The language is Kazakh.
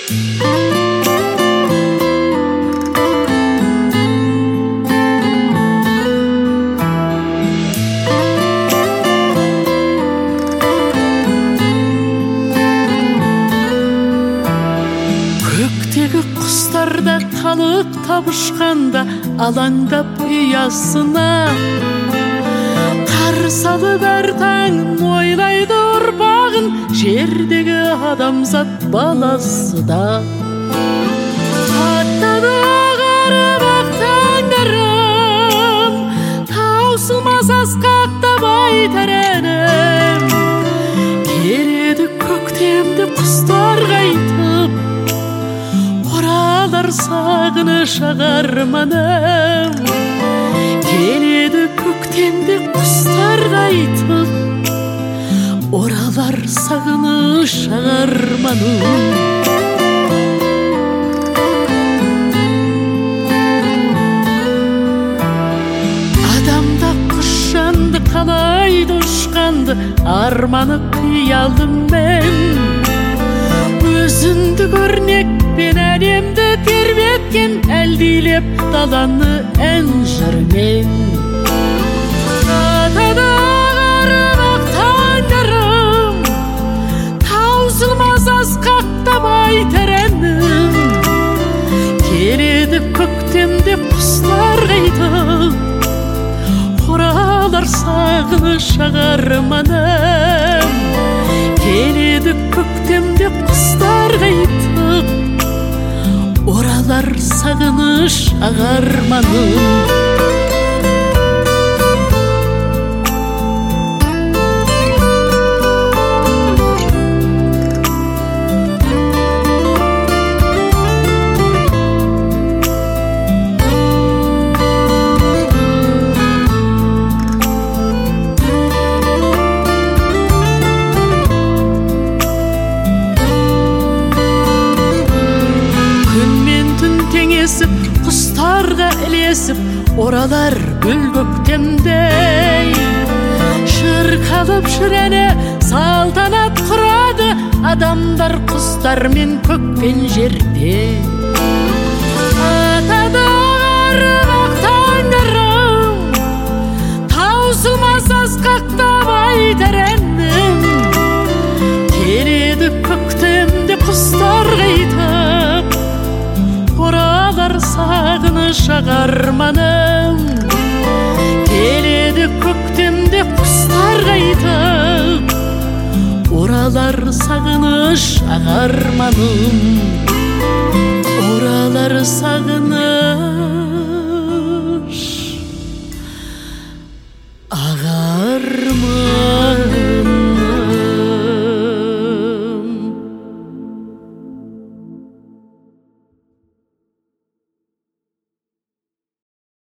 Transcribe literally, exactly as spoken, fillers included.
Құстарда қалық табышқанда алаңдап ұясына қар салып әр таңын ойлайды ұрпағын жердегі адамзат баласы да аттады қарабақ таңдарым таусылмас асқақтап айтар әнім келеді көктемді құстар қайтып оралар сағыныш арманым келеді көктемде құстар қайтып оралар сағыныш арманым адамда құс жанды қалайды ұшқанды арманы қиялдым мен өзіңді көрнекпен әлемді тербеткен әлдилеп даланы ән жырмен атады қарабақ таңдарым таусылмас асқақтап айтар әнім келеді көктемде құстар қайтып оралар сағыныш арманым келеді көктемде құстар қайтып оралар сағыныш арманым құстарға ілесіп оралар гүл көктемдей шырқалып шірене салтанат құрады адамдар құстармен көкпен жерде атады қарабақ таңдарым таусылмас асқақтап айтар әнім келеді көктемде құстар қайтып оралар сағыныш арманым келеді көктемде құстар қайтып оралар сағыныш арманым оралар сағыныш